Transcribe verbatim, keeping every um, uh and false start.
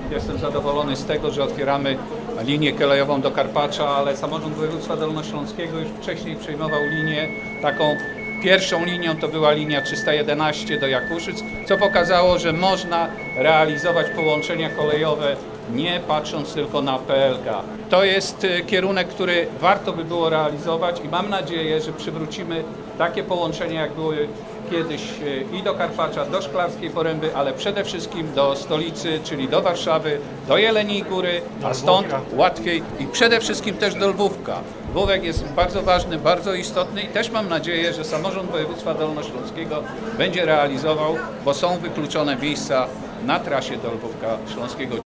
jestem zadowolony z tego, że otwieramy linię kolejową do Karpacza, ale samorząd województwa dolnośląskiego już wcześniej przejmował linię taką. Pierwszą linią to była linia trzysta jedenaście do Jakuszyc, co pokazało, że można realizować połączenia kolejowe nie patrząc tylko na P L K. To jest kierunek, który warto by było realizować i mam nadzieję, że przywrócimy takie połączenia, jak były kiedyś i do Karpacza, do Szklarskiej Poręby, ale przede wszystkim do stolicy, czyli do Warszawy, do Jeleniej Góry, a stąd łatwiej i przede wszystkim też do Lwówka. Lwówek jest bardzo ważny, bardzo istotny i też mam nadzieję, że samorząd województwa dolnośląskiego będzie realizował, bo są wykluczone miejsca na trasie do Lwówka Śląskiego.